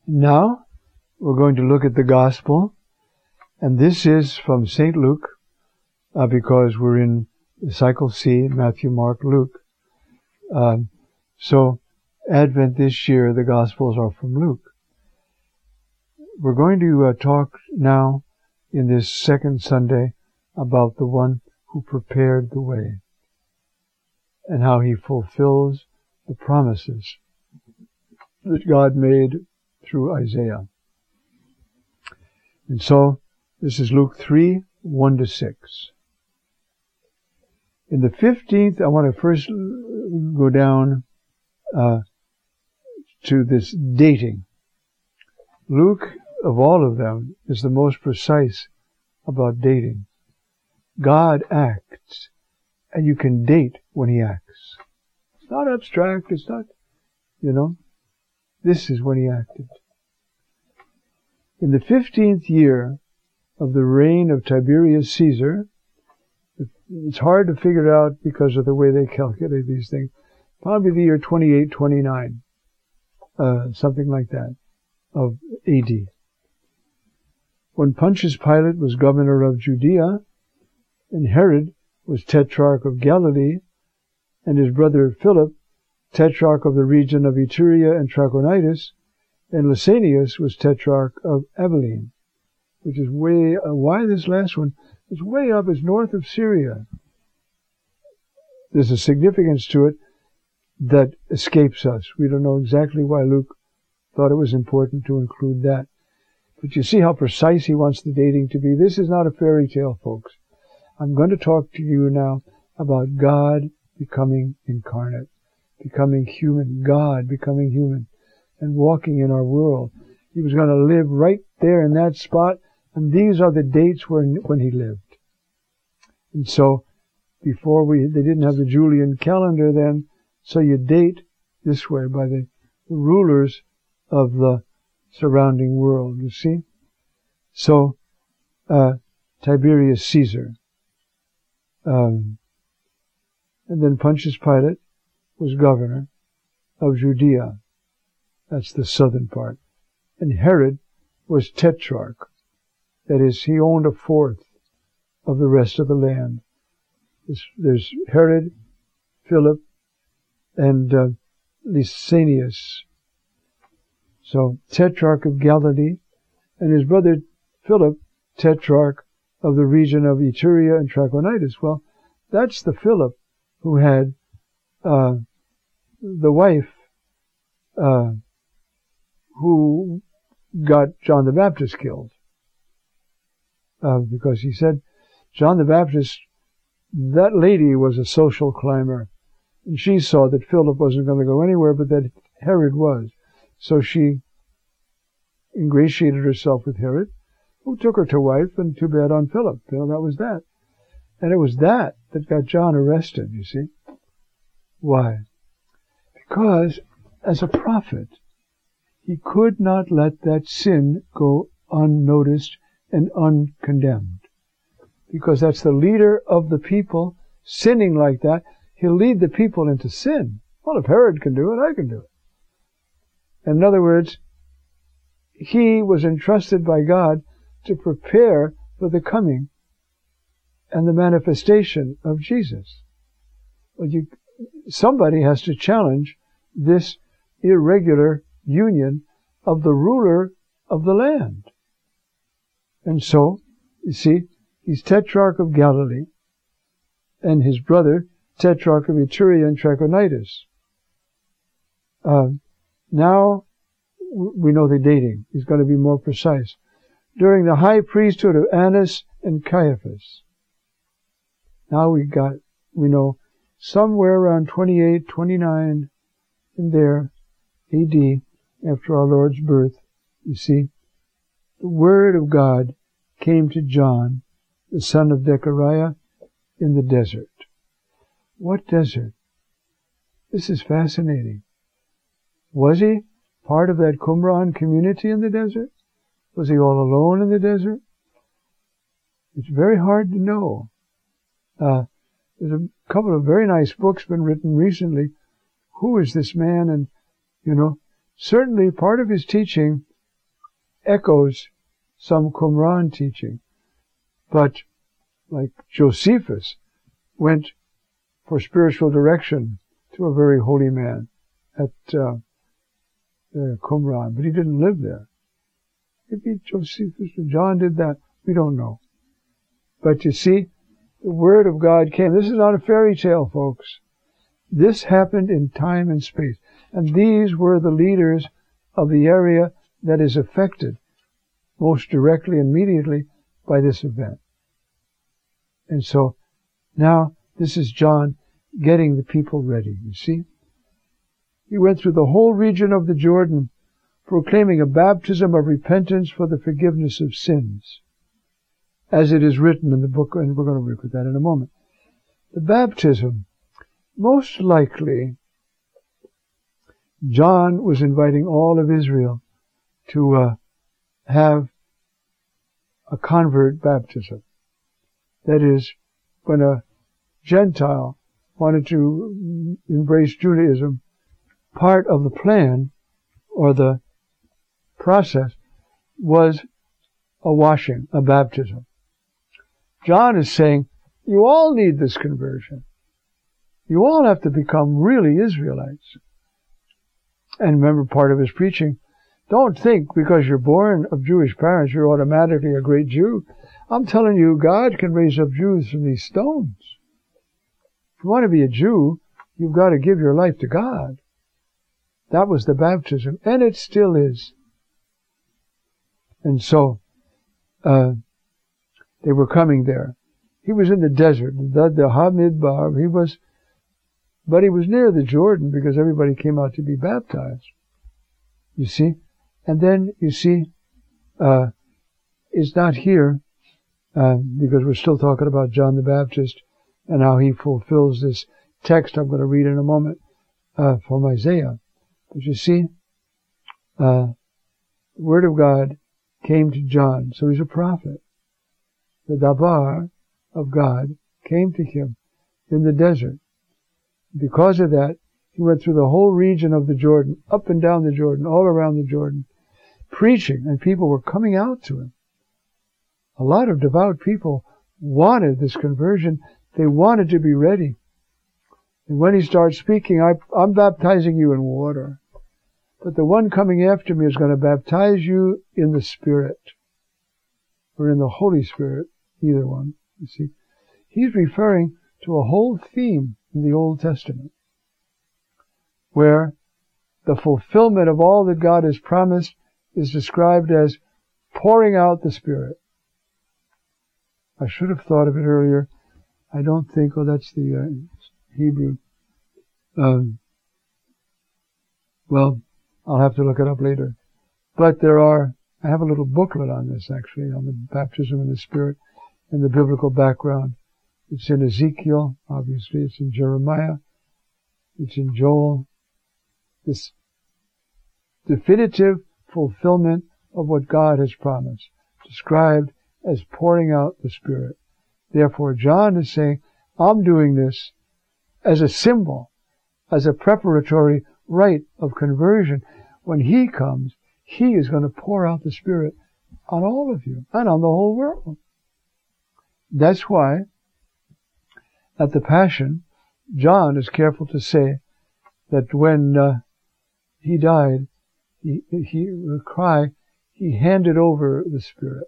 Now, we're going to look at the Gospel, and this is from St. Luke, because we're in the cycle C, Matthew, Mark, Luke. So, Advent this year, the Gospels are from Luke. We're going to talk now, in this second Sunday, about the one who prepared the way, and how he fulfills the promises that God made through Isaiah. And so, this is Luke 3, 1-6. In the 15th, I want to first go down to this dating. Luke, of all of them, is the most precise about dating. God acts, and you can date when he acts. It's not abstract, it's not, this is when he acted. In the 15th year of the reign of Tiberius Caesar, it's hard to figure out because of the way they calculate these things, probably the year 28-29, something like that, of AD. When Pontius Pilate was governor of Judea, and Herod was tetrarch of Galilee, and his brother Philip, tetrarch of the region of Iturea and Trachonitis, and Lysanias was tetrarch of Abilene, which is way, why this last one? It's way up, it's north of Syria. There's a significance to it that escapes us. We don't know exactly why Luke thought it was important to include that. But you see how precise he wants the dating to be. This is not a fairy tale, folks. I'm going to talk to you now about God becoming incarnate, becoming human, God becoming human, and walking in our world. He was going to live right there in that spot, and these are the dates when he lived. And so, they didn't have the Julian calendar then, so you date this way by the rulers of the surrounding world, you see? So, Tiberius Caesar. And then Pontius Pilate was governor of Judea. That's the southern part. And Herod was tetrarch. That is, he owned 1/4 of the rest of the land. There's Herod, Philip, and Lysanias. So, tetrarch of Galilee, and his brother Philip, tetrarch of the region of Iturea and Trachonitis. Well, that's the Philip who had the wife who got John the Baptist killed. Because he said, John the Baptist, that lady was a social climber, and she saw that Philip wasn't going to go anywhere, but that Herod was. So she ingratiated herself with Herod, who took her to wife, and too bad on Philip. That was that. And it was that got John arrested, you see. Why? Because, as a prophet, he could not let that sin go unnoticed and uncondemned. Because that's the leader of the people sinning like that. He'll lead the people into sin. Well, if Herod can do it, I can do it. In other words, he was entrusted by God to prepare for the coming and the manifestation of Jesus. Well, somebody has to challenge this irregular union of the ruler of the land. And so, you see, he's tetrarch of Galilee, and his brother, tetrarch of Iturea and Trachonitis. Now, we know the dating. He's going to be more precise. During the high priesthood of Annas and Caiaphas. Now we know somewhere around 28, 29, in there, AD, after our Lord's birth, you see, the Word of God came to John, the son of Zechariah, in the desert. What desert? This is fascinating. Was he part of that Qumran community in the desert? Was he all alone in the desert? It's very hard to know. There's a couple of very nice books been written recently. Who is this man? And, certainly part of his teaching echoes some Qumran teaching. But like Josephus went for spiritual direction to a very holy man at Qumran, but he didn't live there. Maybe Josephus or John did that. We don't know. But you see, the Word of God came. This is not a fairy tale, folks. This happened in time and space. And these were the leaders of the area that is affected most directly and immediately by this event. And so now this is John getting the people ready, you see. He went through the whole region of the Jordan, proclaiming a baptism of repentance for the forgiveness of sins, as it is written in the book, and we're going to look at that in a moment. The baptism, most likely, John was inviting all of Israel to have a convert baptism. That is, when a Gentile wanted to embrace Judaism, part of the plan or the process was a washing, a baptism. John is saying, you all need this conversion. You all have to become really Israelites. And remember, part of his preaching, don't think because you're born of Jewish parents, you're automatically a great Jew. I'm telling you, God can raise up Jews from these stones. If you want to be a Jew, you've got to give your life to God. That was the baptism, and it still is. And so, they were coming there. He was in the desert, the Hamidbar. But he was near the Jordan because everybody came out to be baptized. You see? And then, you see, it's not here, because we're still talking about John the Baptist and how he fulfills this text I'm going to read in a moment, from Isaiah. But you see, the Word of God came to John, so he's a prophet. The Dabar of God came to him in the desert. Because of that, he went through the whole region of the Jordan, up and down the Jordan, all around the Jordan, preaching, and people were coming out to him. A lot of devout people wanted this conversion. They wanted to be ready. And when he starts speaking, I'm baptizing you in water. But the one coming after me is going to baptize you in the Spirit. Or in the Holy Spirit, either one, you see. He's referring to a whole theme in the Old Testament, where the fulfillment of all that God has promised is described as pouring out the Spirit. I should have thought of it earlier. I don't think, that's the Hebrew. Well, I'll have to look it up later. But I have a little booklet on this actually, on the baptism in the Spirit and the biblical background. It's in Ezekiel, obviously. It's in Jeremiah. It's in Joel. This definitive fulfillment of what God has promised, described as pouring out the Spirit. Therefore, John is saying, I'm doing this as a symbol, as a preparatory rite of conversion. When he comes, he is going to pour out the Spirit on all of you and on the whole world. That's why at the Passion, John is careful to say that when he died, he would cry, he handed over the Spirit.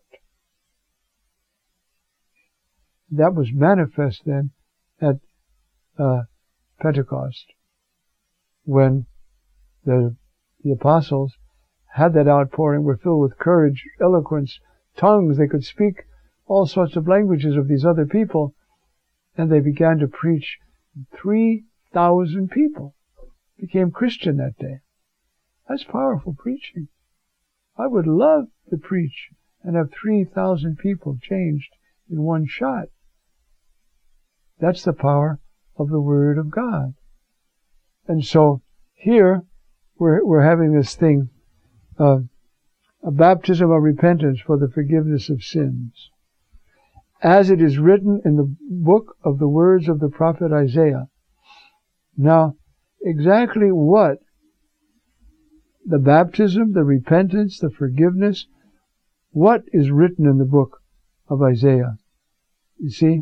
That was manifest then at Pentecost, when the apostles had that outpouring, were filled with courage, eloquence, tongues. They could speak all sorts of languages of these other people, and they began to preach. 3,000 people became Christian that day. That's powerful preaching. I would love to preach and have 3,000 people changed in one shot. That's the power of the Word of God. And so here we're having this thing, a baptism of repentance for the forgiveness of sins, as it is written in the book of the words of the prophet Isaiah. Now, exactly what the baptism, the repentance, the forgiveness what is written in the book of Isaiah? You see,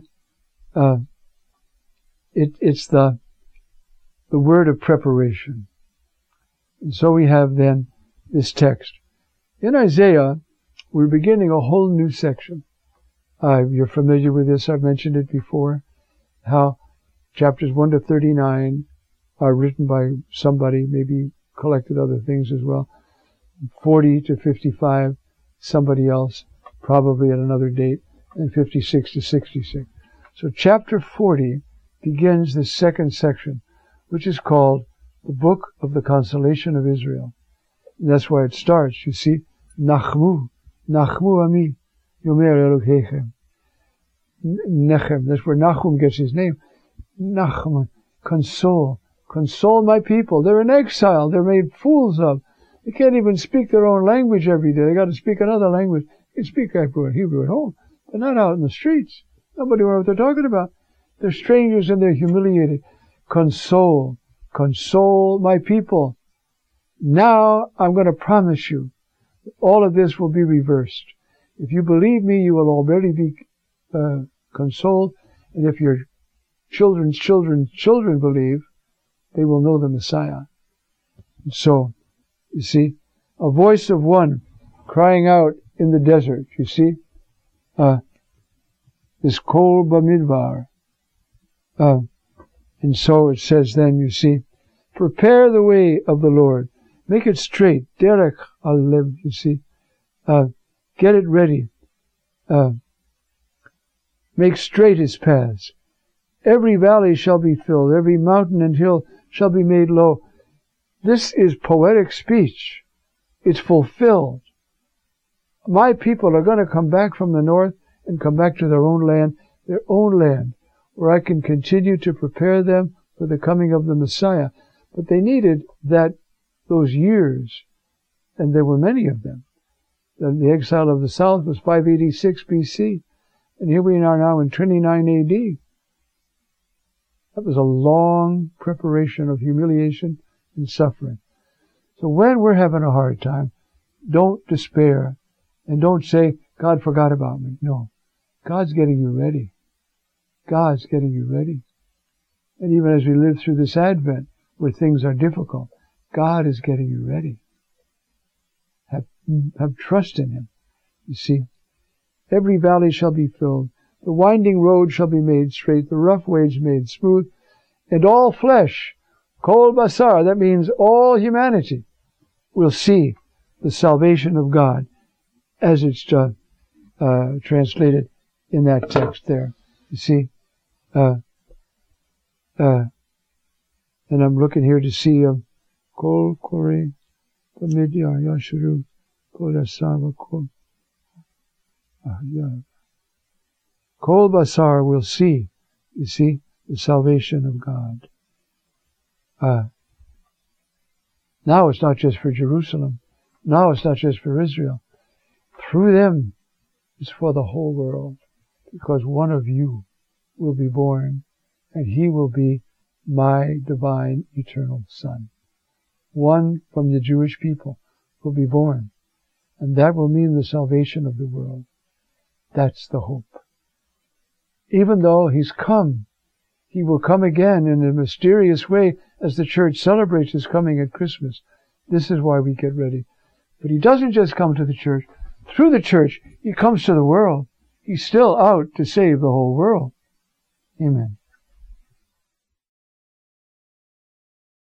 it's the word of preparation. And so we have then this text. In Isaiah, we're beginning a whole new section. You're familiar with this, I've mentioned it before, how chapters 1 to 39 are written by somebody, maybe collected other things as well. 40 to 55, somebody else, probably at another date, and 56 to 66. So chapter 40 begins the second section, which is called the Book of the Consolation of Israel. And that's why it starts, you see, Nachmu Ami, Yomer Elohechem. Nechem, that's where Nachum gets his name. Nachum, console my people. They're in exile, they're made fools of. They can't even speak their own language every day. They got to speak another language. They speak Hebrew at home. They're not out in the streets. Nobody knows what they're talking about. They're strangers and they're humiliated. Console my people. Now I'm going to promise you that all of this will be reversed. If you believe me, you will already be consoled. And if your children's children believe, they will know the Messiah. And so, you see, a voice of one crying out in the desert, you see, this Kol Bamidbar. And so it says then, you see, prepare the way of the Lord. Make it straight. Derech al-Lev, you see. Get it ready. Make straight his paths. Every valley shall be filled. Every mountain and hill shall be made low. This is poetic speech. It's fulfilled. My people are going to come back from the north and come back to their own land, where I can continue to prepare them for the coming of the Messiah. But they needed those years, and there were many of them. The exile of the south was 586 BC, and here we are now in 29 AD. That was a long preparation of humiliation and suffering. So when we're having a hard time, don't despair, and don't say, God forgot about me. No. God's getting you ready. God's getting you ready. And even as we live through this Advent, where things are difficult, God is getting you ready. Have trust in Him. You see, every valley shall be filled, the winding road shall be made straight, the rough ways made smooth, and all flesh, kol basar, that means all humanity, will see the salvation of God, as it's translated in that text there. You see, and I'm looking here to see kol kore b'midyar yashuru kol asava kol kol basar will see, you see, the salvation of God. Now it's not just for Jerusalem. Now it's not just for Israel. Through them, it's for the whole world. Because one of you will be born, and he will be my divine eternal Son. One from the Jewish people will be born, and that will mean the salvation of the world. That's the hope. Even though he's come, he will come again in a mysterious way as the church celebrates his coming at Christmas. This is why we get ready. But he doesn't just come to the church. Through the church, he comes to the world. He's still out to save the whole world. Amen.